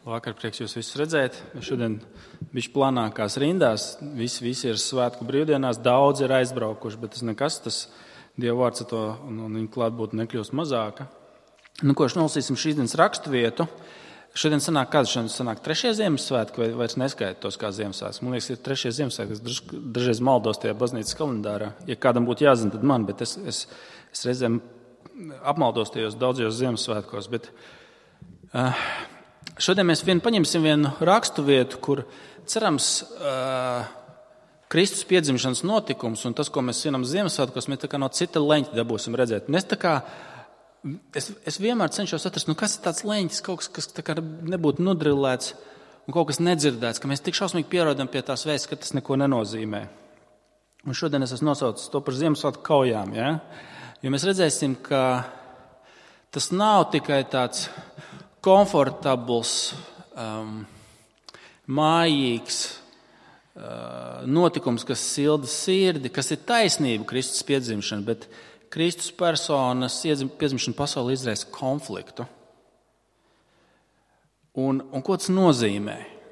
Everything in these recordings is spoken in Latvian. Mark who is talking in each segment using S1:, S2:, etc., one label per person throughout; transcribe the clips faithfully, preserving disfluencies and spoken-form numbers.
S1: Vakar prieks jūs visus redzēt. Šodien bišķi planākās rindās. Visi, visi ir svētku brīvdienās. Daudz ir aizbraukuši, bet tas nekas, tas Dieva vārds to un, un viņa klātbūtne nekļūst mazāka. Nu, ko nolasīsim šīs dienas rakstu vietu. Šodien sanāk, kāds šodien sanāk trešie Ziemassvētki, vai vairs neskaita tos kā Ziemassvētki? Man liekas, ir trešie Ziemassvētki, es dažreiz maldos tajā baznīcas kalendārā. Ja kādam būtu jāzina, tad man, bet es, es, es reizēm apmaldos tajos daudzajos Ziemassvētkos. Bet, uh, šodien mēs vien paņemsim vienu rakstu vietu, kur cerams uh, Kristus piedzimšanas notikums un tas, ko mēs svinam Ziemassvētkos, mēs tā kā no cita leņķa dabūsim redzēt. Mēs tā kā, es, es vienmēr cenšos atrast, nu kas ir tāds leņķis, kaut kas, kas tā kā nebūtu nudrillēts un kaut kas nedzirdēts, ka mēs tik šausmīgi pierodam pie tās vēsts, ka tas neko nenozīmē. Un šodien es esmu nosaucis to par Ziemassvētku kaujām, ja? Jo mēs redzēsim, ka tas nav tikai tāds komfortabls, um, mājīgs uh, notikums, kas silda sirdi, kas ir taisnība Kristus piedzimšana, bet Kristus personas piedzimšana pasaulē izraisa konfliktu. Un, un ko tas nozīmē?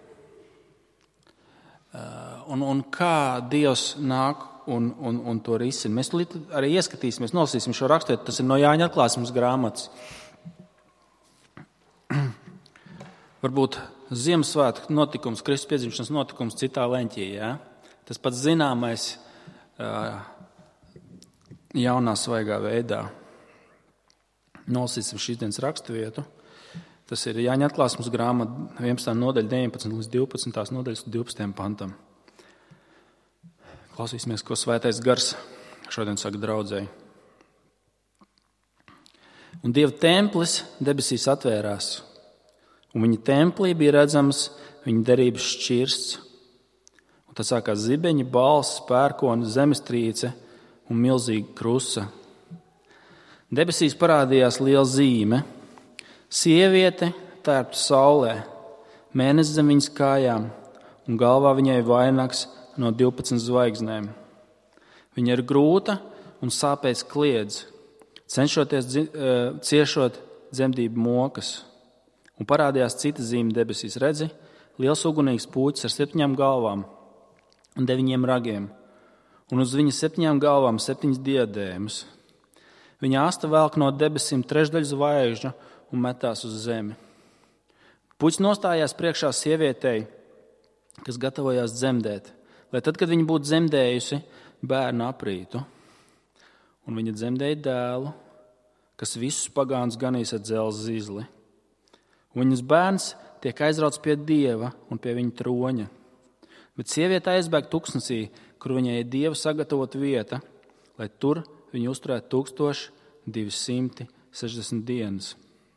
S1: Uh, un, un kā Dievs nāk un, un, un to risina. Mēs arī ieskatīsimies, nolasīsim šo rakstu, tas ir no Jāņa atklāsmes grāmatas. Varbūt Ziemassvētku notikums, Kristus piedzimšanas notikums citā leņķī. Ja? Tas pats zināmais uh, jaunā svaigā veidā. Nolasīsim šīs dienas rakstu vietu. Tas ir Jāņa atklāsmes grāmata vienpadsmitā nodaļa deviņpadsmitā līdz divpadsmitā nodaļas divpadsmitajam pantam. Klausīsimies, ko Svētais Gars šodien saka draudzēji. Un Dieva templis debesīs atvērās, un viņa templī bija redzams viņa derības šķirsts. Un tad sākās zibeņi, balss, pērkona, zemestrīce un milzīga krusa. Debesīs parādījās liela zīme. Sieviete tērpta saulē, mēnesis zem viņas kājām, un galvā viņai vainags no divpadsmit zvaigznēm. Viņa ir grūta un sāpēs kliedz, cenšoties ciešot dzemdību mokas. Un parādījās cita zīme debesīs, redzi, liels ugunīgs puķis ar septiņām galvām un deviņiem ragiem, un uz viņa septiņām galvām septiņas diadēmas. Viņa asta velk no debesīm trešdaļu zvaigžņu un metās uz zemi. Puķis nostājās priekšā sievietei, kas gatavojās dzemdēt, lai tad, kad viņa būtu dzemdējusi, bērnu aprītu. Un viņa dzemdēja dēlu, kas visus pagānus ganīs ar dzelzs zizli. Un viņas bērns tiek aizrauts pie Dieva un pie viņa troņa. Bet sieviete aizbēg tuksnesī, kur viņai ir Dieva sagatavota vieta, lai tur viņu uzturētu tūkstoš divi simti sešdesmit dienas.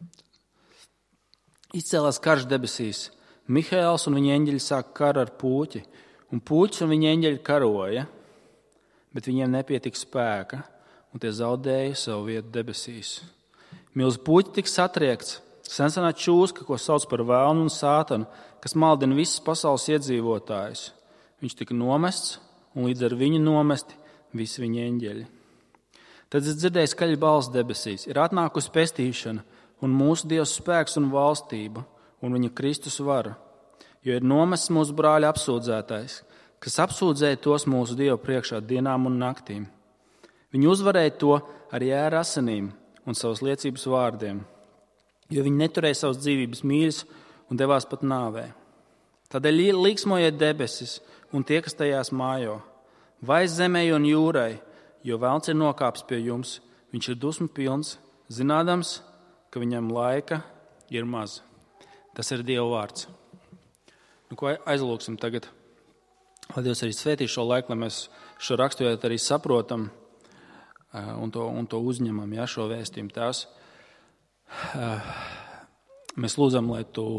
S1: Izcēlās karš debesīs. Mihaēls un viņa eņģeļi sāk karu ar puķi, un puķis un viņa eņģeļi karoja, bet viņiem nepietika spēka, un tie zaudēja savu vietu debesīs. Milz puķi tika satriekts, sensenā čūska, ko sauc par vēlnu un sātanu, kas maldina visas pasaules iedzīvotājus. Viņš tika nomests, un līdz ar viņu nomesti visi viņa eņģeļi. Tad es dzirdēju skaļu balsi debesīs. Ir atnākusi pestīšana, un mūsu Dievs spēks un valstība, un viņa Kristus vara. Jo ir nomests mūsu brāļa apsūdzētais, kas apsūdzēja tos mūsu Dievu priekšā dienām un naktīm. Viņi uzvarēja to ar jēra asinīm un savas liecības vārdiem, jo viņi neturēja savas dzīvības mīļas un devās pat nāvē. Tādēļ līksmojiet debesis un tie, kas tajās mājo, vai zemē un jūrai, jo velns ir nokāps pie jums, viņš ir dusmu pilns, zinādams, ka viņam laika ir maz. Tas ir Dieva vārds. Nu, ko aizlūksim tagad? Lai Dievs arī svētī šo laiku, lai mēs šo raksturvietu arī saprotam un to, un to uzņemam, ja, šo vēstījumu tās. Mēs lūdzam, lai tu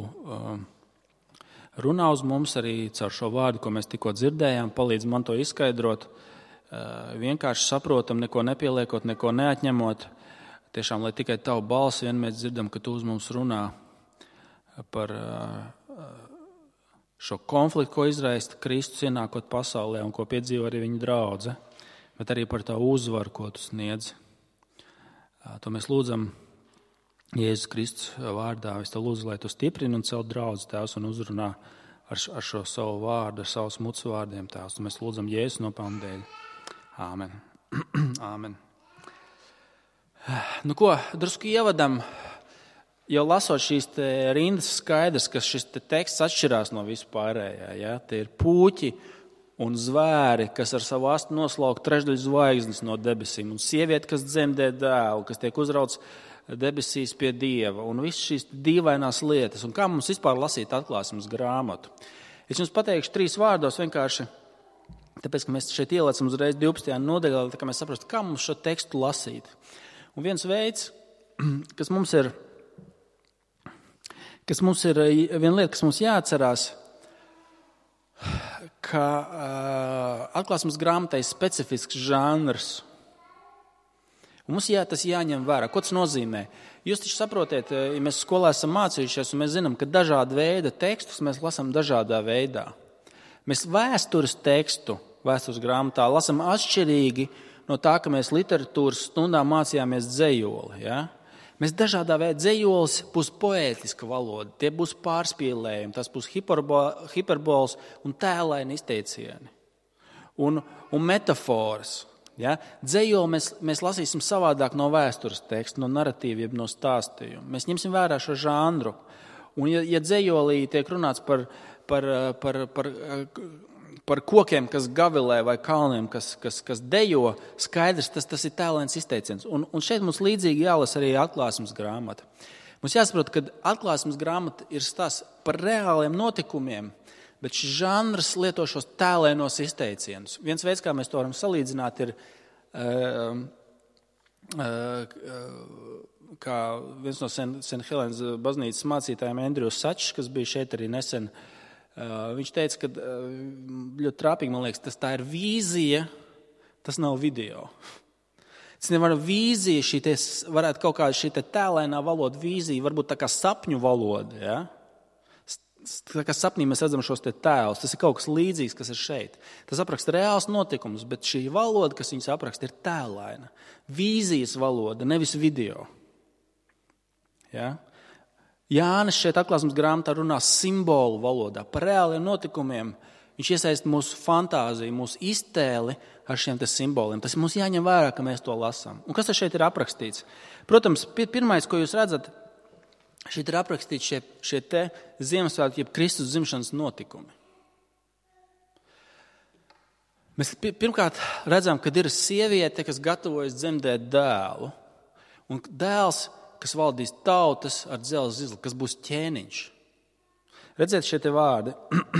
S1: runā uz mums arī caur šo vārdu, ko mēs tikko dzirdējām, palīdz man to izskaidrot, vienkārši saprotam, neko nepieliekot, neko neatņemot. Tiešām, lai tikai tavu balsi vien mēs dzirdam, ka tu uz mums runā par šo konfliktu, ko izraisa Kristus ienākot pasaulē un ko piedzīvo arī viņa draudze, bet arī par tavu uzvaru, ko tu sniedz. To mēs lūdzam Jēzus Kristus vārdā es tev lūdzu, lai tu stiprini un savu draudzi, Tēvs, un uzrunā ar, ar šo savu vārdu, ar savus mutas vārdiem, Tēvs. Un mēs lūdzam Jēzus nopelnu dēļ. Āmen. Āmen. Nu ko, drusku ievadam, jau lasot šīs te rindas skaidrs, ka šis te teksts atšķirās no vispārējā. Ja? Tie ir puķi un zvēri, kas ar savu astu noslauka trešdaļu zvaigznes no debesīm, un sieviete, kas dzemdē dēlu, kas tiek uzrauts debesīs pie Dieva, un visas šīs dīvainās lietas. Un kā mums vispār lasīt atklāsmes grāmatu? Es jums pateikšu trīs vārdos vienkārši, tāpēc, ka mēs šeit ielecam uzreiz divpadsmitajā nodaļā, tā kā mēs saprastu, kā mums šo tekstu lasīt. Un viens veids, kas mums ir, kas mums ir viena lieta, kas mums jāatcerās, ka uh, atklāsmes grāmatai ir specifisks žanrs. Un mums jā, tas jāņem vērā. Ko tas nozīmē? Jūs taču saprotiet, ja mēs skolā esam mācījušies, un mēs zinām, ka dažāda veida tekstus mēs lasām dažādā veidā. Mēs vēstures tekstu, vēstures grāmatā, lasām atšķirīgi no tā, ka mēs literatūras stundā mācījāmies dzejoli. Ja? Mēs dažādā veidā dzejolis būs poētiska valoda, tie būs pārspīlējumi, tas būs hiperbols un tēlaini izteicieni un, un metafāras. Ja? Dzejoli mēs, mēs lasīsim savādāk no vēstures teksta, no narratīva, no stāstījuma. Mēs ņemsim vērā šo žanru. Un ja, ja dzejolī tiek runāts par, par, par, par, par kokiem, kas gavilē, vai kalniem, kas, kas, kas dejo, skaidrs, tas, tas ir tēlains izteiciens. Un, un šeit mums līdzīgi jālasa arī atklāsmes grāmata. Mums jāsaprot, ka atklāsmes grāmata ir stāsts par reāliem notikumiem, bet šis žanrs lieto šos tēlainos izteicienus. Viens veids, kā mēs to varam salīdzināt, ir uh, uh, kā viens no Sen, Sen Helēnas baznīcas mācītājiem Andrijs Sačs, kas bija šeit arī nesen. Uh, viņš teica, ka uh, ļoti trāpīgi, man liekas, tas tā ir vīzija, tas nav video. Tas nevar vīzija, šī te, varētu kaut kā šī te tēlainā valoda vīzija, varbūt tā kā sapņu valoda, ja? Tā kā sapnī mēs redzam šos te tēlus, tas ir kaut kas līdzīgs, kas ir šeit. Tas apraksta reāls notikums, bet šī valoda, kas viņas apraksta, ir tēlaina. Vīzijas valoda, nevis video. Ja? Jānis šeit atklāsmes grāmatā runā simbolu valodā, par reāliem notikumiem. Viņš iesaista mūsu fantāziju, mūsu iztēli ar šiem te simboliem. Tas mums jāņem vērā, ka mēs to lasām. Un kas šeit ir aprakstīts? Protams, pirmais, ko jūs redzat, šeit ir aprakstīti šie, šie te Ziemassvētku, jeb Kristus dzimšanas notikumi. Mēs pirmkārt redzam, ka ir sieviete, kas gatavojas dzemdēt dēlu. Un dēls, kas valdīs tautas ar dzelzs zizli, kas būs ķēniņš. Redziet šie te vārdi.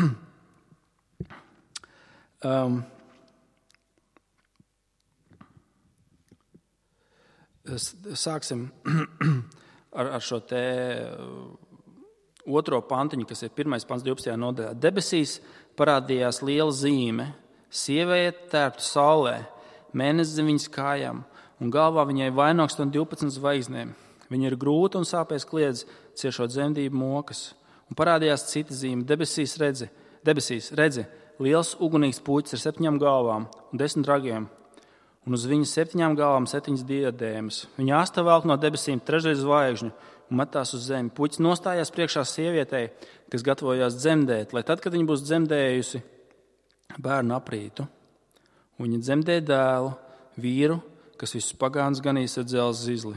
S1: um, sāksim... Ar, ar šo te otro pantiņu, kas ir pirmais pants divpadsmitajā nodaļā. Debesīs parādījās liela zīme, sieviete tērpta saulē, mēnesis zem viņas kājām, un galvā viņai vainogs no divpadsmit zvaigznēm. Viņa ir grūta un sāpēs kliedz, ciešot dzemdību mokas. Un parādījās cita zīme, debesīs redzi, debesīs redzi, liels ugunīgs puķis ar septiņām galvām un desmit ragiem. Un uz viņas septiņām galvām septiņas diadēmas. Viņa asta velk no debesīm trešdaļu zvaigžņu un metās uz zemi. Puķis nostājās priekšā sievietei, kas gatavojās dzemdēt, lai tad, kad viņa būs dzemdējusi, bērnu aprītu. Un viņa dzemdēja dēlu, vīru, kas visus pagānus ganīs ar dzelzs zizli.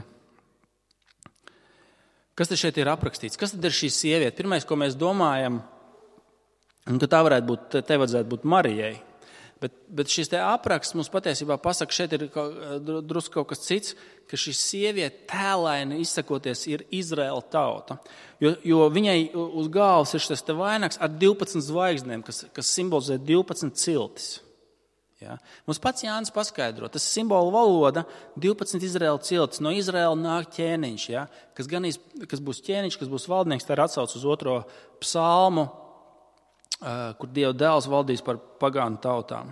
S1: Kas tad šeit ir aprakstīts? Kas tad ir šī sieviete? Pirmais, ko mēs domājam, un ka tā varētu būt, te vajadzētu būt Marijai. Bet, bet šis te apraksts mums patiesībā pasaka, šeit ir drusku kaut kas cits, ka šī sieviete tēlaini izsakoties ir Izraēla tauta. Jo, jo viņai uz galvas ir šis te vainags ar divpadsmit zvaigznēm, kas, kas simbolizē divpadsmit ciltis. Ja? Mums pats Jānis paskaidro, tas ir simbolu valoda, divpadsmit Izraēla ciltis, no Izraēla nāk ķēniņš, ja? kas, ganīs, kas būs ķēniņš, kas būs valdnieks, tā ir atsauc uz otro psalmu, kur Dieva dēls valdīs par pagānu tautām.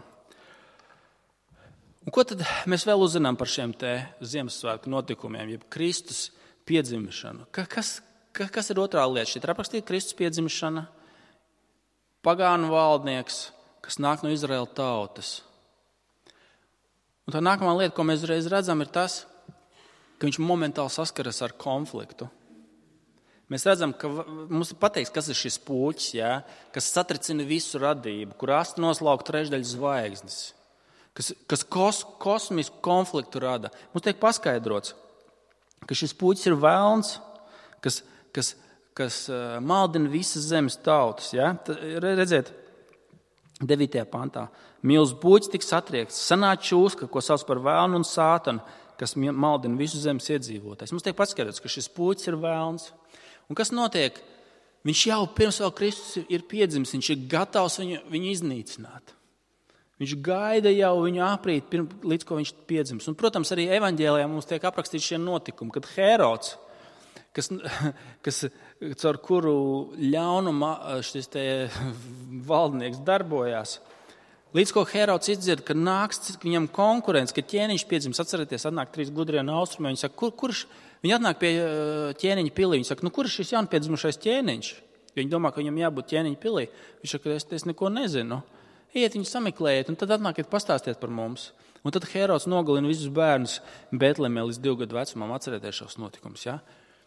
S1: Un ko tad mēs vēl uzzinām par šiem te Ziemassvētku notikumiem, jeb Kristus piedzimšanu? Kas, kas ir otrā lieta? Šeit ir aprakstīta Kristus piedzimšana, pagānu valdnieks, kas nāk no Izraēla tautas. Un tā nākamā lieta, ko mēs uzreiz redzam, ir tas, ka viņš momentāli saskaras ar konfliktu. Mēs redzam, ka mums ir pateikts, kas ir šis puķis, jā, kas satricina visu radību, kur asti noslauka trešdaļu zvaigznes, kas, kas kos, kosmisku konfliktu rada. Mums tiek paskaidrots, ka šis puķis ir velns, kas, kas, kas maldina visas zemes tautas. Jā. Redziet, devītajā pantā. Milzu puķis tika satriekts, sanāca čūska, ko sauc par velnu un sātanu, kas maldina visu zemes iedzīvotājs. Mums tiek paskaidrots, ka šis puķis ir velns. Un kas notiek? Viņš jau pirms vēl Kristus ir piedzimis, viņš ir gatavs viņu, viņu iznīcināt. Viņš gaida jau viņu aprīt, pirms, līdz ko viņš piedzimis. Un, protams, arī evaņģēlijā mums tiek aprakstīti šie notikumi, kad Herods, kas, kas caur kuru ļaunuma šis te valdnieks darbojās, līdz ko Herods izdzird, ka nāks viņam konkurence, ka ķēniņš piedzimis, atcerieties, atnāk trīs gudrie no austrumiem, viņi saka, kur, kurš, viņi atnāk pie ķēniņa pilī, viņi saka, nu kurš šis jaunpiedzimušais ķēniņš? Viņi domā, ka viņam jābūt ķēniņa pilī. Viņš saka, es, es neko nezinu. Iet viņu sameklējiet, un tad atnākiet pastāstiet par mums. Un tad Herods nogalina visus bērnus Betlemē līdz divu gadu vecumam, atcerieties šos notikumus, ja?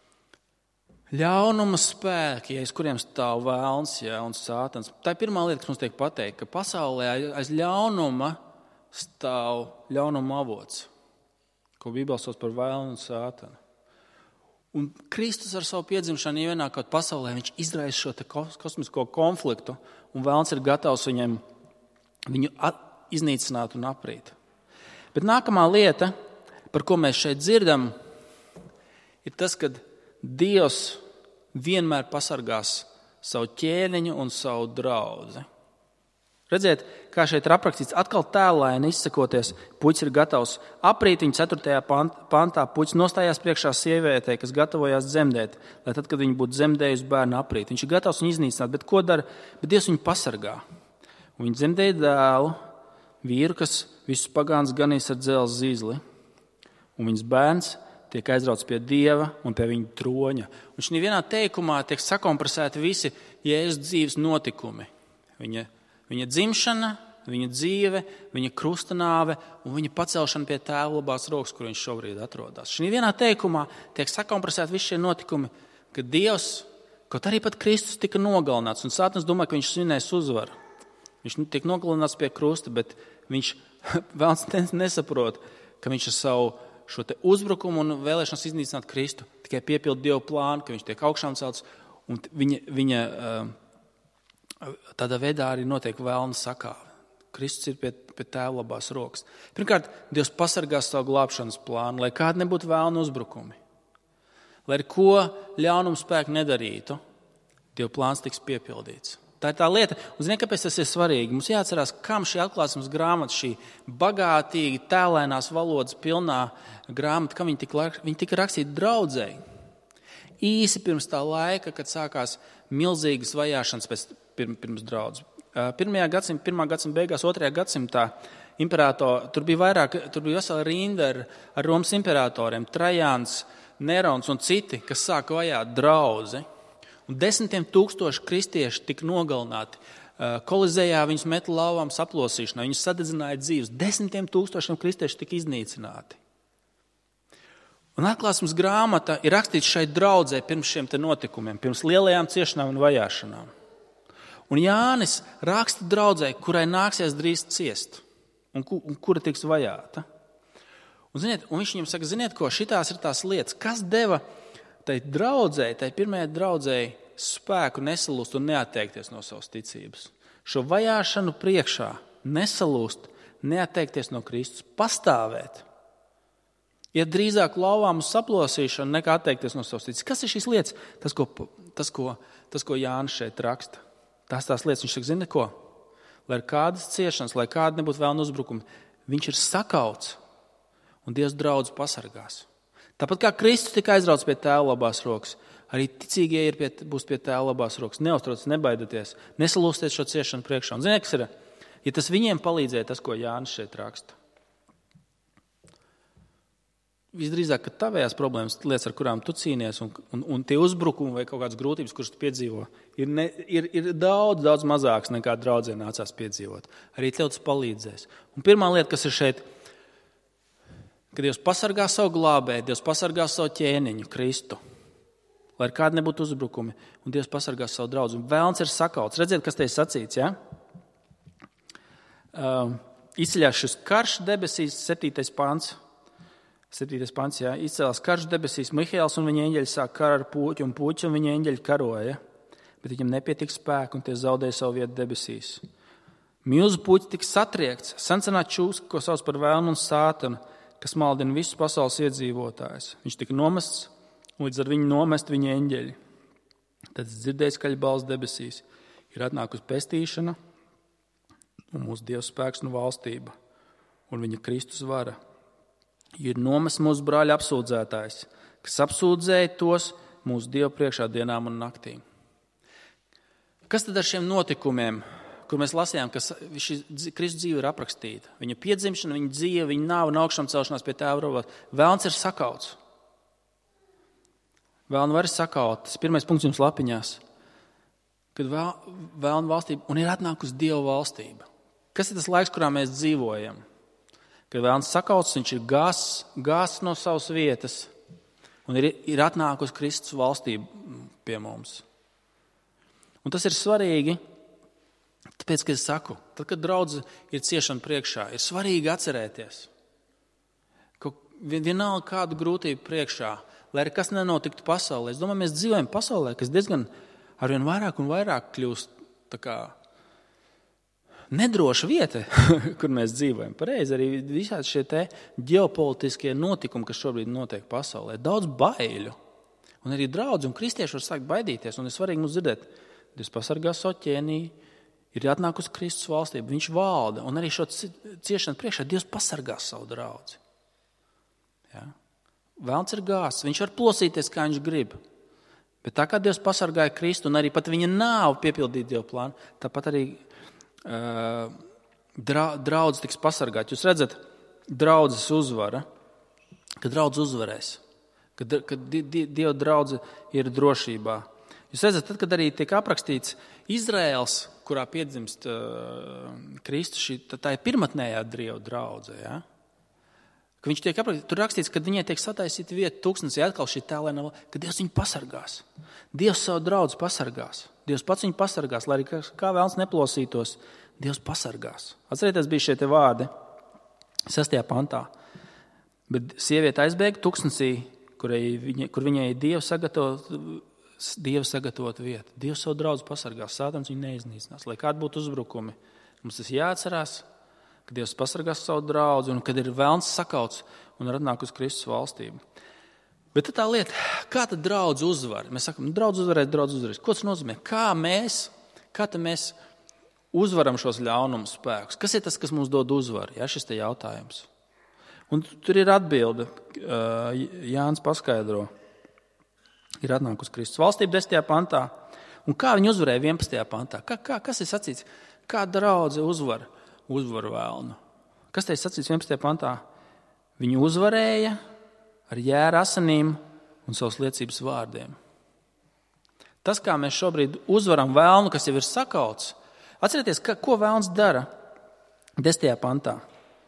S1: Ļaunuma spēki, aiz kuriem stāv vēlns, ja, un sātans. Tā ir pirmā lieta, kas mums tiek pateikt, ka pasaulē aiz ļaunuma stāv ļaunuma avots, ko Bībelē sauc par vēlnu un sātanu. Un Kristus ar savu piedzimšanu ienākot pasaulē, viņš izraisa šo te kosmisko konfliktu, un vēlns ir gatavs viņiem viņu iznīcināt un aprīt. Bet nākamā lieta, par ko mēs šeit dzirdam, ir tas, ka Dievs vienmēr pasargās savu ķēniņu un savu draudzi. Redziet, kā šeit ir aprakstīts, atkal tēlaini izsakoties, puķis ir gatavs aprīt, viņa ceturtajā pantā puķis nostājās priekšā sievietei, kas gatavojās dzemdēt, lai tad, kad viņa būtu dzemdējusi bērnu aprīt. Viņš ir gatavs viņu iznīcināt, bet ko dara? Bet Dievs viņu pasargā. Un viņa dzemdēja dēlu, vīru, kas visus pagāns ganīs ar dzelzs zīzli, un viņas bērns tiek aizrauts pie Dieva un pie viņa troņa. Un šī vienā teikumā tiek sakompresēti visi Jēzus dzīves notikumi. Viņa, viņa dzimšana, viņa dzīve, viņa krustanāve un viņa pacelšana pie Tēva labās rokas, kur viņš šobrīd atrodas. Šī vienā teikumā tiek sakompresēti visi šie notikumi, ka Dievs, kaut arī pat Kristus tika nogalināts, un Sātans domā, ka viņš svinēs uzvaru. Viņš tiek nogalināts pie krusta, bet viņš vēlns nesaprot, ka viņš ar savu šo te uzbrukumu un vēlēšanos iznīcināt Kristu tikai piepildu Dievu plānu, ka viņš tiek augšām celts, un viņa, viņa tādā veidā arī notiek vēlna sakāve. Kristus ir pie, pie Tēva labās rokas. Pirmkārt, Dievs pasargās savu glābšanas plānu, lai kādi nebūtu vēlna uzbrukumi. Lai ar ko ļaunumu spēku nedarītu, Dieva plāns tiks piepildīts. Tā ir tā lieta, un ziniet, kāpēc tas ir svarīgi? Mums jāatcerās, kam šī atklāsmes grāmata, šī bagātīgi tēlēnās valodas pilnā grāmata, kam viņa tika, viņa tika rakstīta draudzēji. Īsi pirms tā laika, kad sākās milzīgas vajāšanas pēc, pirms draudzes. Pirmajā gadsimta, pirmā gadsimta beigās, otrajā gadsimtā imperatori, tur bija vairāk, tur bija vesela rinda ar, ar Romas imperatoriem, Trajāns, Nerons un citi, kas sāka vajāt draudzi. Un desmitiem tūkstoši kristieši tika nogalināti. Kolizejā viņus met lauvām saplosīšanā, viņus sadedzināja dzīves. Desmitiem tūkstošiem kristieši tika iznīcināti. Un atklāsmes grāmata ir rakstīts šai draudzē pirms šiem te notikumiem, pirms lielajām ciešanām un vajāšanām. Un Jānis raksta draudzē, kurai nāksies drīz ciest un, ku, un kura tiks vajāta. Un, ziniet, un viņš viņam saka, ziniet ko, šitās ir tās lietas, kas deva tai draudzēji, tai pirmajai draudzēji spēku nesalūst un neatteikties no savas ticības. Šo vajāšanu priekšā nesalūst, neatteikties no Kristus, pastāvēt. Iet drīzāk lauvām uz saplosīšanu, nekā atteikties no savas ticības. Kas ir šīs lietas? Tas, ko, tas, ko, tas, ko Jānis šeit raksta. Tās tās lietas, viņš saka, zina ko? Lai ir kādas ciešanas, lai kāda nebūtu vēlna uzbrukumi, viņš ir sakauts un Dievs draudz pasargās. Tāpat kā Kristus tika aizrauts pie Tēva labās rokas, arī ticīgie ir pie, būs pie Tēva labās rokas. Neuztraucieties, nebaidieties, nesalūstiet šo ciešanu priekšā. Un ziniet, kas ir? Ja tas viņiem palīdzēja, tas, ko Jānis šeit raksta. Visdrīzāk, ka tavējās problēmas, lietas, ar kurām tu cīnies, un, un, un tie uzbrukumi vai kaut kādas grūtības, kuras tu piedzīvo, ir, ne, ir, ir daudz, daudz mazāks nekā draudzē nācās piedzīvot. Arī tev tas palīdzēs. Un pirmā lieta, kas ir šeit, ka Dievs pasargā savu glābēju, Dievs pasargā savu ķēniņu, Kristu. Lai ar kādi nebūtu uzbrukumi, un Dievs pasargā savu draudzu. Un vēlns ir sakauts. Redziet, kas te ir sacīts, ja? Uh, izceļās šis karš debesīs, septītais pants. Septītais pants, jā. Izcēlās karš debesīs, Mihaēls un viņa eņģeļi sāk karu ar puķi, un puķi un viņa eņģeļi karoja. Bet viņam nepietika spēku, un tie zaudēja savu vietu debesīs. Milzu puķi tika satriekts, sencenā čūska, ko sauc par vēlnu un sātanu, kas maldina visus pasaules iedzīvotājus. Viņš tika nomests, un līdz ar viņu nomest viņa eņģeļi. Tad dzirdēja skaļa balss debesīs. Ir atnākusi pestīšana, un mūsu Dievs spēks un valstība, un viņa Kristus vara. Ir nomests mūsu brāļa apsūdzētājs, kas apsūdzēja tos mūsu Dievu priekšā dienām un naktīm. Kas tad ar šiem notikumiem, kur mēs lasījām, ka šī Kristus dzīve ir aprakstīta? Viņa piedzimšana, viņa dzīve, viņa nāve un augšām celšanās pie Tēva rokas. Vēlns ir sakauts. Vēlnu var sakaut. Tas pirmais punkts jums lapiņās. Kad vēl, vēlnu valstība un ir atnākusi Dieva valstība. Kas ir tas laiks, kurā mēs dzīvojam? Kad vēlns sakauts, viņš ir gāzs, gāzs no savas vietas un ir, ir atnākusi Kristus valstība pie mums. Un tas ir svarīgi, tāpēc, ka es saku, tad, kad draudze ir ciešana priekšā, ir svarīgi atcerēties, ka vienalga kādu grūtību priekšā, lai arī kas nenotiktu pasaulē. Es domāju, mēs dzīvojam pasaulē, kas diezgan arvien vairāk un vairāk kļūst tā kā nedroša vieta, kur mēs dzīvojam. Pareizi arī visādi šie te ģeopolitiskie notikumi, kas šobrīd notiek pasaulē. Daudz baiļu. Un arī draudzi un kristieši var sākt baidīties. Un ir svarīgi mums dzirdēt, Dievs pasargā savu ķēnī, ir atnākusi Kristus valstība, viņš valda. Un arī šo ciešanu priekšā Dievs pasargā savu draudzi. Ja? Vēlns ir gāzs, viņš var plosīties, kā viņš grib. Bet tā kā Dievs pasargāja Kristu un arī pat viņa nāvu piepildīt Dieva plānu, tāpat arī uh, draudz tiks pasargāt. Jūs redzat, draudzes uzvara, kad draudz uzvarēs, kad, kad Dieva draudze ir drošībā. Jūs redzat, tad, kad arī tiek aprakstīts Izraēls, kurā piedzimst uh, Kristus, šī, tā ir pirmatnējā Dieva draudze, ja? Ka viņš tiek aprakstīts, tur rakstīts, kad viņai tiek sataisīta vieta tūkstnesī, atkal šī tēlēna, ka Dievs viņu pasargās. Dievs savu draudzi pasargās. Dievs pats viņu pasargās, lai arī kā vēlns neplosītos, Dievs pasargās. Atcerieties, bija šie te vārdi sestajā pantā. Bet sieviete aizbēga tūkstnesī, kur viņai, kur viņai Dievs sagatavo Dieva sagatavot vietu. Dievs savu draudzi pasargās, Sātans viņu neiznīcinās. Lai kādi būtu uzbrukumi, mums tas jāatcerās, ka Dievs pasargās savu draudzi un kad ir vēlns sakauts un ir atnākusi Kristus valstība. Bet tā lieta, kā tad draudz uzvar? Mēs sakam, draudz uzvarēs, draudz uzvarēs. Ko tas nozīmē? Kā mēs, kā tad mēs uzvaram šos ļaunumu spēkus? Kas ir tas, kas mums dod uzvaru? Ja, šis te jautājums. Un tur ir atbilde. Jānis paskaidro. Ir atnākusi Kristus valstība desmitajā pantā. Un kā viņi uzvarēja vienpadsmitajā pantā? Kā, kā, kas ir sacīts? Kā draudze uzvar, uzvar vēlnu? Kas te ir sacīts vienpadsmitajā pantā? Viņi uzvarēja ar jēra asinīm un savas liecības vārdiem. Tas, kā mēs šobrīd uzvaram vēlnu, kas jau ir sakauts, atcerieties, ka, ko vēlns dara desmitajā pantā.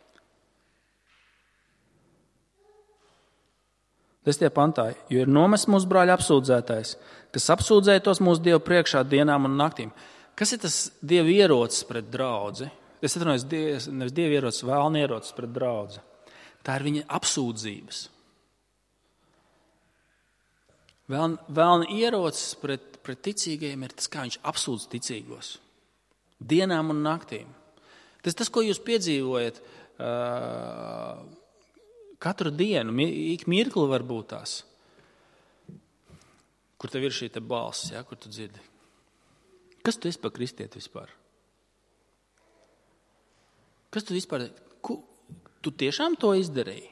S1: Desmitajā pantā, jo ir nomests mūsu brāļa apsūdzētājs, kas apsūdzēja tos mūsu Dievu priekšā dienām un naktīm. Kas ir tas Dieva ierocis pret draudzi? Es atvainojos, nevis Dieva ierocis, vēlna ierocis pret draudzi. Tā ir viņa apsūdzības. Vēlna, vēlna ierocis pret, pret ticīgajiem ir tas, kā viņš apsūdz ticīgos. Dienām un naktīm. Tas tas, ko jūs piedzīvojat uh, katru dienu, ik mirkli var būt tās, kur tev ir šī te balss, ja, kur tu dzirdi. Kas tu esi par kristieti vispār? Kas tu vispār, ku, tu tiešām to izdarīji?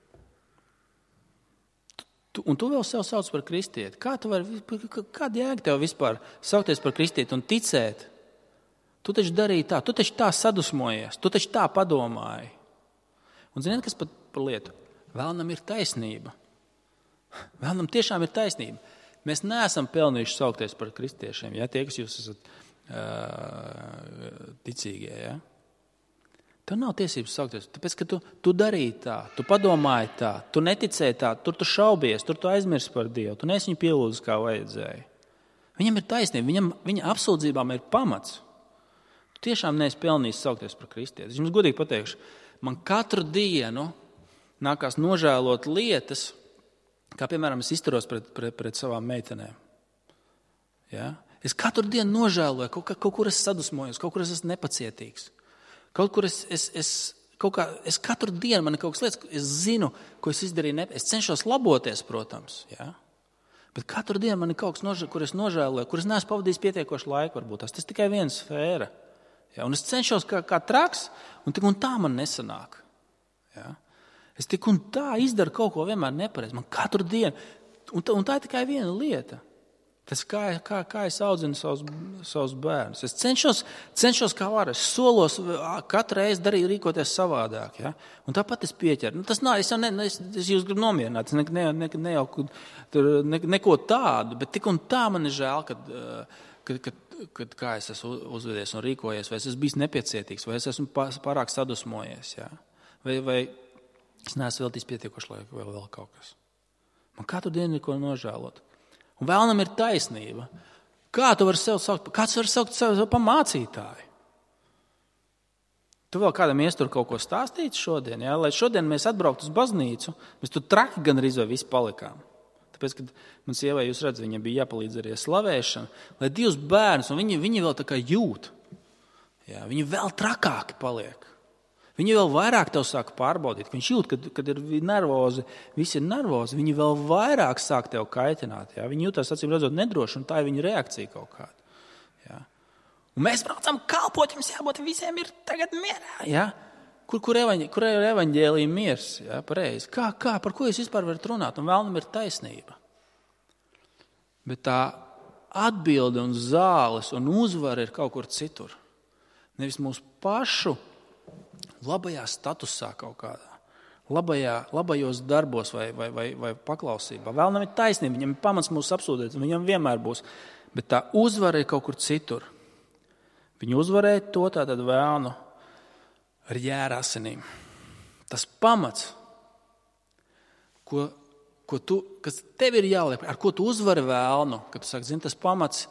S1: Tu, un tu vēl sev sauc par kristieti. Kā tu vari, kāda jēga tev vispār saukties par kristieti un ticēt? Tu taču darīji tā, tu taču tā sadusmojies, tu taču tā padomāji. Un ziniet, kas pat par lietu? Vēlnam ir taisnība. Vēlnam tiešām ir taisnība. Mēs neesam pelnījuši saukties par kristiešiem, ja? Tie, kas jūs esat uh, ticīgie. Ja? Tev nav tiesības saukties, tāpēc, ka tu, tu darīji tā, tu padomāji tā, tu neticēji tā, tur tu šaubies, tur tu aizmirsti par Dievu, tu neesi viņu pielūdzis kā vajadzēja. Viņam ir taisnība, viņam, viņa apsūdzībām ir pamats. Tu tiešām neesi pelnījis saukties par kristieti. Es jums godīgi pateikšu, man katru dienu nākās nožēlot lietas, kā piemēram es izturos pret, pret, pret savām meitenēm. Ja? Es katru dienu nožēloju, kaut, kaut kur es sadusmojos, kaut kur es esmu nepacietīgs. Kaut kur es, es, es, kaut kā, es katru dienu, man ir kaut kas lietas, es zinu, ko es izdarīju, ne, es cenšos laboties, protams, ja? Bet katru dienu man ir kaut kas, nožēl, kur es nožēloju, kur es neesmu pavadījis pietiekoši laiku, varbūt tas, tas tikai viena sfēra. Ja? Un es cenšos kā, kā traks, un tik un tā man nesanāk. Ja? Es tik un tā izdaru kaut ko vienmēr nepareizi, man katru dienu, un tā, un tā ir tikai viena lieta. Tas kā, kā, kā es audzinu savus, savus bērnus. Es cenšos, cenšos kā varu. Es solos katru reizi darīt, rīkoties savādāk. Ja? Un tāpat es pieķeru. Nu, tas nav, es jau ne, es, es jūs gribu nomierināt. Es ne, ne, ne, ne jau tur, ne, neko tādu, bet tik un tā man ir žēl, kad, kad, kad, kad kā es esmu uzvedies un rīkojies, vai es esmu bijis nepiecietīgs, vai es esmu pārāk sadusmojies. Ja? Vai, vai es neesmu veltījis pietiekoši laiku, vēl, vēl kaut kas. Man katru dienu ir ko nožēlot. Un vēlnam ir taisnība. Kā tu vari sev saukt? Kāds var saukt sev par mācītāju? Tu vēl kādam iestur kaut ko stāstīt šodien? Ja? Lai šodien mēs atbrauktu uz baznīcu, mēs tur traki gan arī visi palikām. Tāpēc, kad man sievai, jūs redzat, viņam bija jāpalīdz arī slavēšana, lai divus bērnus, un viņi, viņi vēl tā kā jūt. Ja? Viņi vēl trakāki paliek. Viņi vēl vairāk tev sāk pārbaudīt. Viņš jūt, kad, kad ir nervozi, visi ir nervozi, viņi vēl vairāk sāk tev kaitināt. Ja? Viņi jūtas, acīm redzot, nedroši, un tā ir viņa reakcija kaut kāda. Ja? Un mēs braucam kalpot, jums jābūt visiem ir tagad mierā. Ja? Kur, kur, evaņ, kur ir evaņģēlija miers? Ja? Pareizi. Kā, kā, par ko jūs vispār varat runāt? Un vēlnam ir taisnība. Bet tā atbilde un zāles un uzvara ir kaut kur citur. Nevis mūsu pašu labajā statusā kaut kādā, labajā, labajos darbos vai, vai, vai, vai paklausībā. Vēlnam ir taisnība, viņam ir pamats mūs apsūdzēt, un viņam vienmēr būs. Bet tā uzvara ir kaut kur citur. Viņi uzvarēja to tātad vēlnu ar jēra asinīm. Tas pamats, ko, ko tu, kas tev ir jāliek, ar ko tu uzvari vēlnu, kad tu saki, zini, tas pamats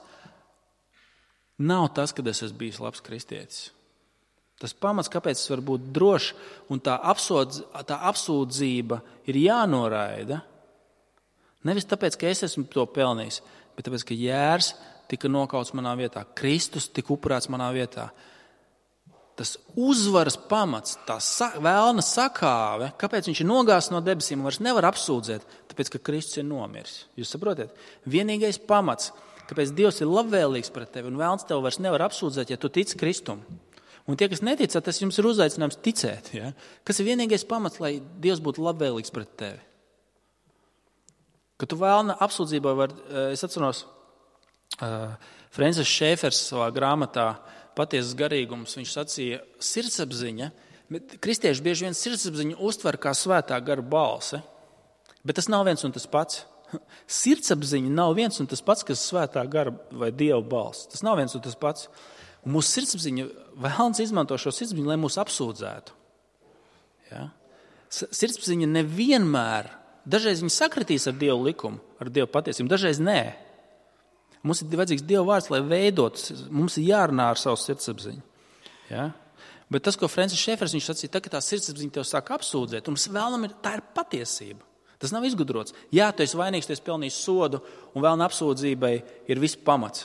S1: nav tas, kad es esmu bijis labs kristietis. Tas pamats, kāpēc es varu būt drošs, un tā, apsodz, tā apsūdzība ir jānoraida. Nevis tāpēc, ka es esmu to pelnījis, bet tāpēc, ka jērs tika nokauts manā vietā, Kristus tika upurēts manā vietā. Tas uzvaras pamats, tā sa, vēlna sakāve, kāpēc viņš ir nogāzts no debesīm un vairs nevar apsūdzēt, tāpēc, ka Kristus ir nomiris. Jūs saprotiet? Vienīgais pamats, kāpēc Dievs ir labvēlīgs pret tevi un vēlns tevi vairs nevar apsūdzēt, ja tu tici Kristum. Un tie, kas neticat, tas jums ir uzaicinājums ticēt. Ja? Kas ir vienīgais pamats, lai Dievs būtu labvēlīgs pret tevi? Kad tu vēlna apsūdzībā var, es atceros, uh, Francis Šēfers savā grāmatā Patiesas garīgums, viņš sacīja sirdsapziņa, bet kristieši bieži vien sirdsapziņu uztver kā svētā gara balse, bet tas nav viens un tas pats. Sirdsapziņa nav viens un tas pats, kas svētā gara vai Dieva balss. Tas nav viens un tas pats. Un mūsu sirdsapziņa, vēlns izmanto šo sirdsapziņu, lai mūs apsūdzētu. Ja? Sirdsapziņa nevienmēr, dažreiz viņa sakritīs ar Dievu likumu, ar Dievu patiesību, dažreiz nē. Mums ir vajadzīgs Dieva vārds, lai veidotu, mums ir jārunā ar savu sirdsapziņu. Ja? Bet tas, ko Francis Šēfers, viņš sacīja, tā, ka tā sirdsapziņa tev sāk apsūdzēt, un vēlnam ir, tā ir patiesība. Tas nav izgudrots. Jā, tu esi vainīgs, tu esi pelnījis sodu, un vēlna apsūdzībai ir viss pamats.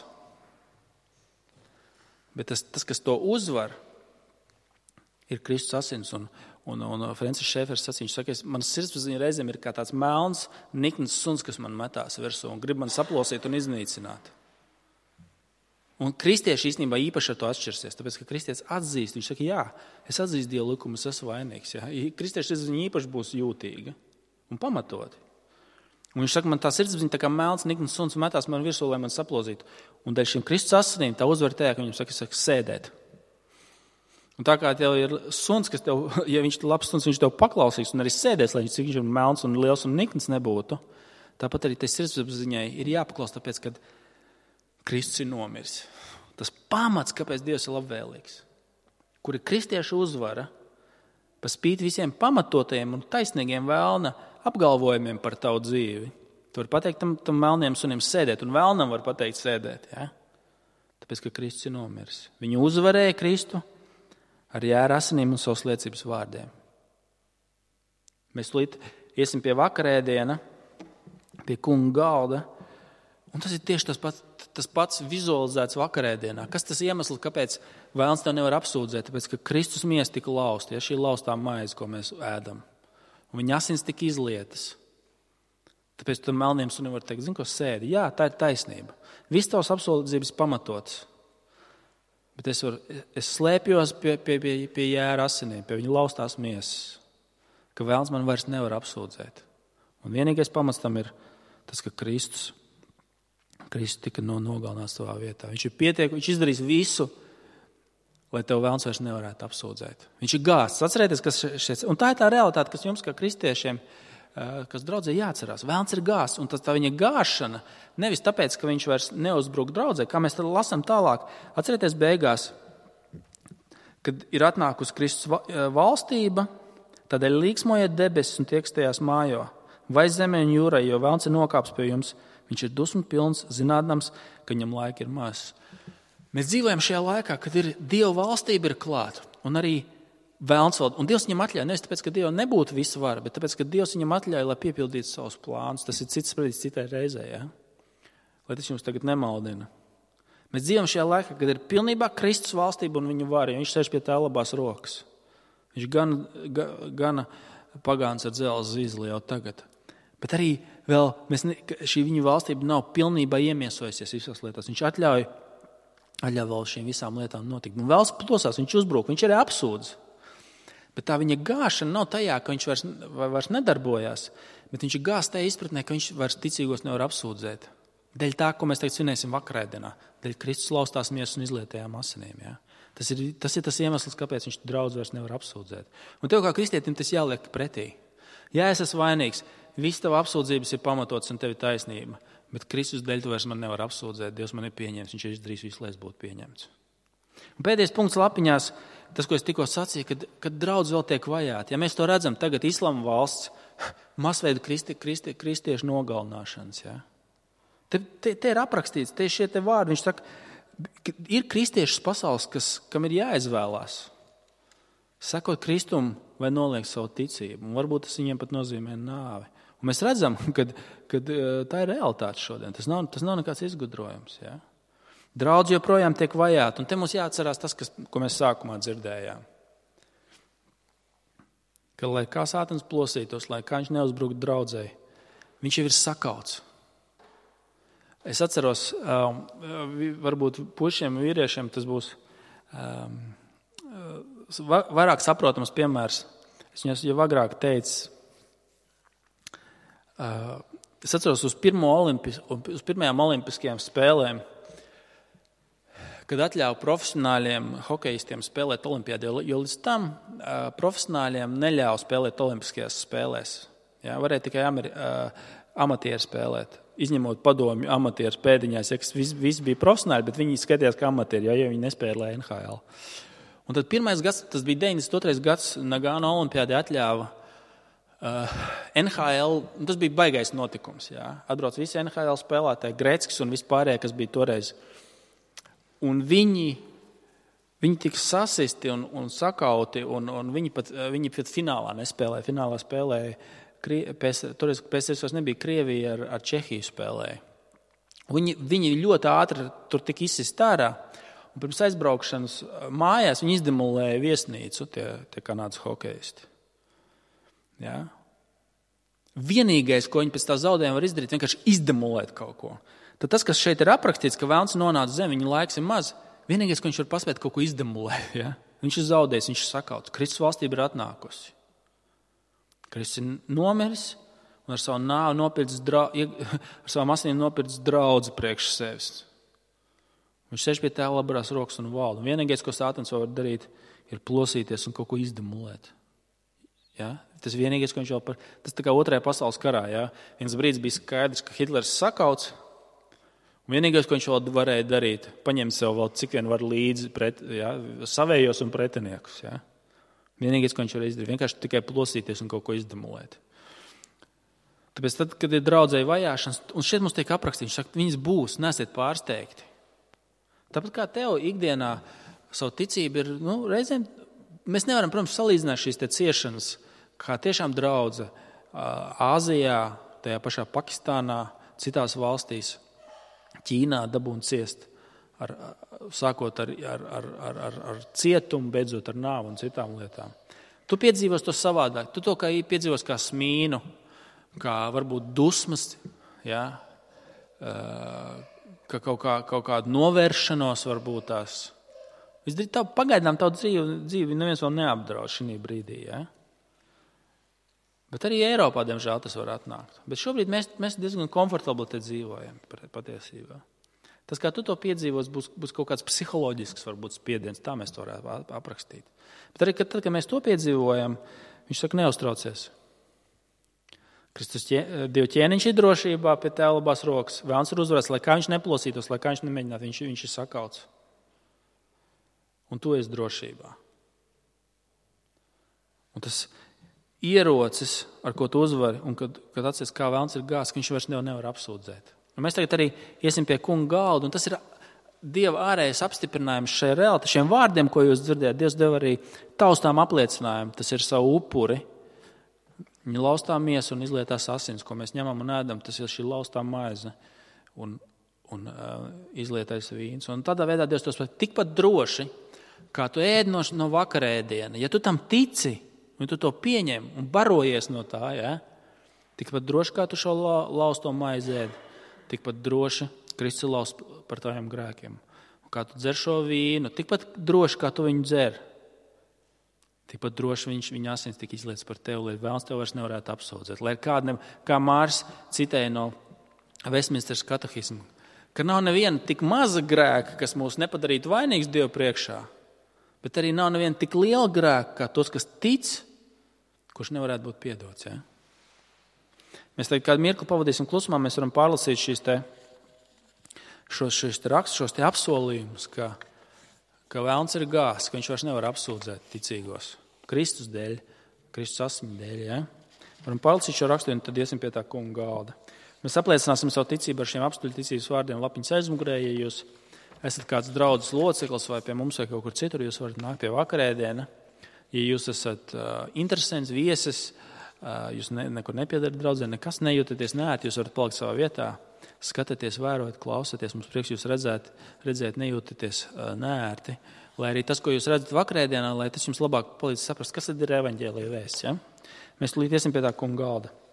S1: Bet tas, tas, kas to uzvar, ir Kristus asins. Un, un, un Francis Šēfers sacīja, viņš saka, manas sirdsapziņa reizēm ir kā tāds melns, nikns suns, kas man metās virsū un grib man saplosīt un iznīcināt. Un kristieši īstenībā īpaši ar to atšķirsies, tāpēc, ka kristietis atzīst, viņš saka, jā, es atzīstu Dievu likumu, es esmu vainīgs. Jā. Kristieši sirdsapziņa īpaši būs jūtīga un pamatoti. Un viņš saka, man tā sirdsapziņa tā kā melns, nikns suns metās man virsū, lai man saplozītu. Un dēļ šiem Kristus asinīm tā uzvar tajā, ka viņam saka, saka sēdēt. Un tā kā tev ir suns, kas tev, ja viņš ir labs suns, viņš tev paklausīs un arī sēdēs, lai viņš cik viņš ir melns un liels un nikns nebūtu, tāpat arī tai sirdsapziņai ir jāpaklaus, tāpēc, kad Kristus ir nomiris. Tas pamats, kāpēc Dievs ir labvēlīgs, kur ir kristiešu uzvara, pa spīti visiem pamatotajiem un taisnīgiem vēlna apgalvojumiem par tavu dzīvi. Tu vari pateikt tam, tam melniem sunim sēdēt, un vēlnam var pateikt sēdēt. Ja? Tāpēc, ka Kristus ir nomiris. Viņu uzvarēja Kristu ar jēra asinīm un savas liecības vārdiem. Mēs līdz iesim pie vakarēdiena, pie kunga galda, un tas ir tieši tas pats, tas pats vizualizēts vakarēdienā. Kas tas iemesls, kāpēc vēlns tev nevar apsūdzēt? Tāpēc, ka Kristus miesa tika lausta, ja šī laustā maize, ko mēs ēdam. Un viņa asins tika izlietas. Tāpēc tu melniem sunim var teikt, zini, ko sēdi? Jā, tā ir taisnība. Viss tavs apsūdzības pamatots. Bet es, var, es slēpjos pie, pie, pie, pie jēra asinīm, pie viņa laustās miesas, ka vēlns man vairs nevar apsūdzēt. Un vienīgais pamats tam ir tas, ka Kristus, Kristus tika no nogalināts tavā vietā. Viņš ir pietiek, viņš izdarīs visu, lai tev vēlns vairs nevarētu apsūdzēt. Viņš ir gāsts. Atcerieties, kas šeit, un tā ir tā realitāte, kas jums kā kristiešiem, kas draudzē jāatcerās. Vēlns ir gāsts, un tas, tā viņa gāšana nevis tāpēc, ka viņš vairs neuzbruk draudzē, kā mēs tad lasām tālāk. Atcerieties beigās, kad ir atnākusi Kristus valstība, tādēļ līksmojiet debesis un tie, kas tajās mājo. Vai zemē un jūrai, jo vēlns ir nokāps pie jums. Viņš ir dusmu pilns, zinādams, ka viņam laika ir maz. Mēs dzīvojam šajā laikā, kad ir Dieva valstība ir klāta, un arī vēlns vēl. Un Dievs viņam atļauj, nevis tāpēc, ka Dievam nebūtu visa vara, bet tāpēc, ka Dievs viņam atļauj, lai piepildītu savus plānus. Tas ir cits sprediķis citai reizē, ja? Lai tas jums tagad nemaldina. Mēs dzīvojam šajā laikā, kad ir pilnībā Kristus valstība un viņa vara, jo viņš sēž pie tā labās rokas. Viņš gan, gan, gana pagāns ar dzelzi zīzli jau tagad. Bet arī vēl mēs ne, šī viņa valstība nav pilnībā iemiesojusies visās lietās. Viņš atļauj, atļauj vēl šīm visām lietām notikt. Un vēlas plosās, viņš uzbruk, viņš arī apsūdz. Bet tā viņa gāšana nav tajā, ka viņš vairs, vairs nedarbojās, bet viņš ir gāsts tajā izpratnē, ka viņš vairs ticīgos nevar apsūdzēt. Dēļ tā, ko mēs tagad svinēsim vakarēdienā, dēļ Kristus laustās miesas un izlietējām asinīm. Ja? Tas, ir, tas ir tas iemesls, kāpēc viņš draudz vairs nevar apsūdzēt. Un tev kā kristietim tas jāliek pretī. Jā, es esmu vainīgs, viss tava apsūdzības ir pamatots un tev ir taisnība, bet Kristus dēļ tu vairs man nevar apsūdzēt, Dievs man ir pieņemts, viņš ir izdarījis visu, lai es būtu pieņemts. Un pēdējais punkts lapiņās, tas, ko es tikko sacīju, kad, kad draudz vēl tiek vajāti. Ja mēs to redzam tagad Islama valsts, masveidu kristi, kristi, kristiešu nogalināšanas. Ja? Te, te, te ir aprakstīts, te ir šie te vārdi. Viņš saka, ir kristiešas pasaules, kas, kam ir jāizvēlās. Sekot Kristumu vai noliegt savu ticību. Un varbūt tas viņiem pat nozīmē nāvi. Un mēs redzam, ka tā ir realitāte šodien. Tas nav, tas nav nekāds izgudrojums. Ja? Draudz joprojām tiek vajāti, un te mums jāatcerās tas, kas, ko mēs sākumā dzirdējām. Ka, lai kā sātans plosītos, lai kā viņš neuzbruktu draudzēji, viņš jau ir sakauts. Es atceros, um, varbūt pušiem un vīriešiem tas būs um, vairāk saprotams piemērs. Es viņas jau agrāk teicu, uh, es atceros uz, pirmo olimpis, uz pirmajām olimpiskajām spēlēm, kad atļāva profesionāļiem hokejistiem spēlēt olimpiādē, jo līdz tam uh, profesionāļiem neļāva spēlēt olimpiskajās spēlēs. Ja, varēja tikai ameri, uh, amatieri spēlēt, izņemot padomju amatieru pēdiņās, ja, kas visi, visi bija profesionāļi, bet viņi skatījās kā amatieri, ja, ja viņi nespēlēja N H L. Un tad pirmais gads, tas bija deviņdesmit otrais gads, Nagano olimpiādē atļāva uh, N H L, un tas bija baigais notikums. Ja. Atbrauc visi N H L spēlētāji, Greckis un vispārējie, kas bija toreiz. Un viņi, viņi tika sasisti un, un sakauti, un, un viņi, pat, viņi pat finālā nespēlēja. Finālā spēlēja, toreiz pēc tam nebija Krievija ar, ar Čehiju spēlēja. Viņi, viņi ļoti ātri tur tika izsist ārā, un pirms aizbraukšanas mājās viņi izdemolēja viesnīcu, tie, tie kanādas hokejisti. Ja? Vienīgais, ko viņi pēc tā zaudējuma var izdarīt, vienkārši izdemolēt kaut ko. Tad tas, kas šeit ir aprakstīts, ka vēlns nonāca zem, viņa laiks ir maz, vienīgais, ko viņš var paspēt kaut ko izdemolēt. Ja? Viņš ir zaudējis, viņš ir sakauts. Kristus valstība ir atnākusi. Kristus ir nomiris un ar savu nāvi nopircis draudzi, ar savām asinīm nopircis draudzi priekš sevis. Viņš sēž pie tā labās rokas un valda. Un vienīgais, ko sātans var darīt, ir plosīties un kaut ko izdemolēt. Ja? Tas vienīgais, ko viņš vēl par... Tas tā kā otrajā pasaules karā. Ja? Viens brīdis bija skaidrs, ka Hitlers sakauts. Un vienīgais, ko viņš vēl varēja darīt, paņemt sev vēl cik vien var līdzi pret, ja, savējos un pretiniekus. Ja. Vienīgais, ko viņš var izdarīt, vienkārši tikai plosīties un kaut ko izdemolēt. Tāpēc tad, kad ir draudzēji vajāšanas, un šeit mums tiek aprakstīts, viņš saka, viņas būs, nesiet pārsteigti. Tāpat kā tev ikdienā savu ticību ir, nu, reizēm mēs nevaram, protams, salīdzināt šīs te ciešanas, kā tiešām draudze Āzijā, tajā pašā Pakistānā, citās valstīs, Ķīnā dabūn ciest, ar, sākot ar, ar, ar, ar, ar, ar cietumu, beidzot ar nāvu un citām lietām. Tu piedzīvos to savādāk, tu to kā piedzīvos kā smīnu, kā varbūt dusmas, ja? Ka kaut, kā, kaut kādu novēršanos varbūt tās. Tā, pagaidām tavu dzīvi, dzīvi neviens vēl neapdraud šī brīdī. Ja? Bet arī Eiropā, diemžēl, tas var atnākt. Bet šobrīd mēs, mēs diezgan komfortabli te dzīvojam patiesībā. Tas, kā tu to piedzīvos, būs, būs kaut kāds psiholoģisks varbūt spiediens, tā mēs to varētu aprakstīt. Bet arī, kad, tad, kad mēs to piedzīvojam, viņš saka, neuztraucies. Kristus ķē, Dieva ķēniņš ir drošībā pie tev labās rokas. Vēlns ir uzvarēts, lai kā viņš neplosītos, lai kā viņš nemēģinātu, viņš, viņš ir sakauts. Un tu esi drošībā. Un tas ierocis, ar ko tu uzvari, un kad, kad atceries, kā vēlns ir gās, ka viņš vairs nevar, nevar apsūdzēt. Un mēs tagad arī iesim pie kunga galda, un tas ir Dieva ārējais apstiprinājums šai realitātei, šiem vārdiem, ko jūs dzirdējat. Dievs deva arī taustām apliecinājumu, tas ir savu upuri. Viņa laustā miesa un izlietās asins, ko mēs ņemam un ēdam, tas ir šī laustā maize un, un uh, izlietais vīns. Un tādā veidā Dievs tos tikpat droši, kā tu ēd no, no vakarēdiena. Ja tu tam tici, un tu to pieņem un barojies no tā, ja, tikpat droši, kā tu šo la, lausto maizi ēd, tikpat droši Kristus laust par taviem grēkiem. Un kā tu dzer šo vīnu, tikpat droši, kā tu viņu dzer. Tikpat droši viņš viņa asins tika izlietas par tevi, lai vēlns tev vairs nevarētu apsūdzēt. Lai kādam, kā Mārs citēja no Vestminsteras katehisma, ka nav neviena tik maza grēka, kas mūs nepadarītu vainīgs Dievu priekšā, bet arī nav neviena tik liela grēka, kā tos, kas tic, kurš nevarētu būt piedots. Ja? Mēs tagad kādu mirkli pavadīsim klusumā, mēs varam pārlasīt šīs te, šos, šos te rakstus, šos te apsolījumus, ka ka vēlns ir gās, ka viņš vairs nevar apsūdzēt ticīgos. Kristus dēļ, Kristus asiņu dēļ. Ja? Varam pārlasīt šo rakstu, un tad iesim pie tā kunga galda. Mēs apliecināsim savu ticību ar šiem apstuļu ticības vārdiem lapiņas aizmugurē. Ja jūs esat kāds draudzes loceklis vai pie mums vai kaut kur citur, jūs varat nākt pie vakarēdiena. Ja jūs esat uh, interesants, viesis, uh, jūs ne, nekur nepiedarat draudzē, nekas nejūtaties neēt, jūs varat palikt savā vietā. Skatāties, vērojat, klausaties, mums prieks jūs redzēt, redzēt nejūtaties uh, neērti. Lai arī tas, ko jūs redzat vakarēdienā, lai tas jums labāk palīdz saprast, kas tad ir evaņģēlija vēsts. Ja? Mēs līdz iesim pie tā kunga galda.